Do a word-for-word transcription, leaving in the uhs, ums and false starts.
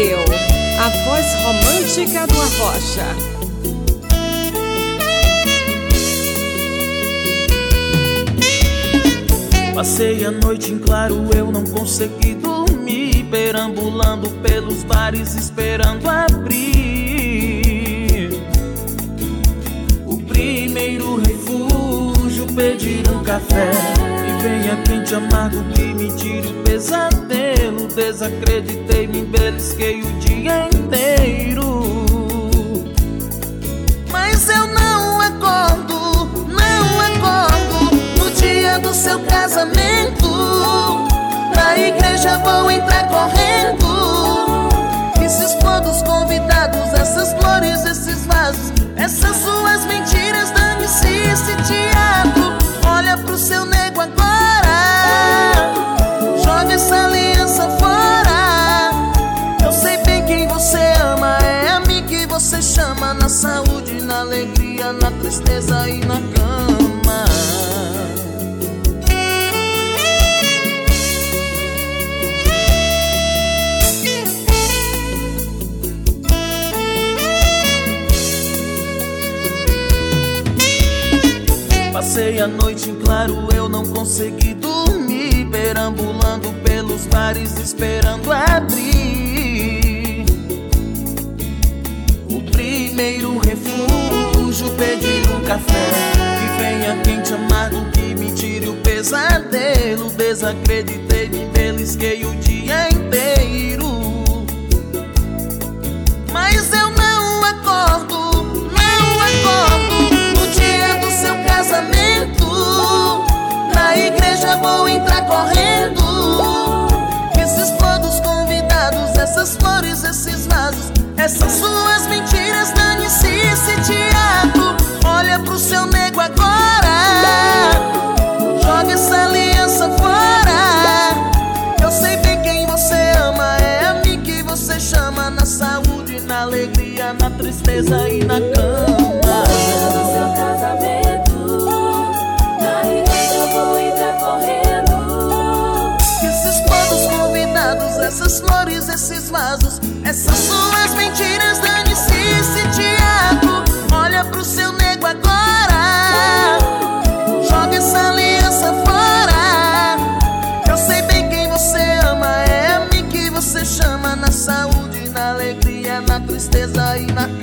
Abreu, a voz romântica do Arrocha. Passei a noite em claro, eu não consegui dormir, perambulando pelos bares esperando abrir. O primeiro refúgio, pedir um café e venha quente amargo que me tire o pesadelo. Desacreditei, me belisquei o dia inteiro, mas eu não acordo, não acordo no dia do seu casamento. Na igreja vou entrar correndo e se expor dos convidados, essas flores, esses vasos, essas suas mentiras. Dane-se esse teatro, olha pro seu nego agora, joga essa aliança fora. Eu sei bem quem você ama, é a mim que você chama. Na saúde, na alegria, na tristeza e na cama. Passei a noite em claro, eu não consegui dormir, perambulando pelos bares esperando abrir. O primeiro refúgio, pedir um café que venha quente amargo que me tire o pesadelo. Desacreditei, me belisquei o dia inteiro, mas eu não acordo, não acordo no dia do seu casamento. Na igreja vou entrar correndo e se expor dos convidados, essas flores, esses vasos, essas suas mentiras. Dane-se esse teatro, olha pro seu nego agora, joga essa aliança fora. Eu sei bem quem você ama, é a mim que você chama. Na saúde, na alegria, na tristeza e na cama. No seu casamento, na igreja vou entrar correndo e se expor dos convidados, essas flores, esses vasos, essas suas mentiras. Dane-se esse teatro, olha pro seu nego agora, joga essa aliança fora. Eu sei bem quem você ama, é a mim que você chama. Na saúde, na alegria, na tristeza e na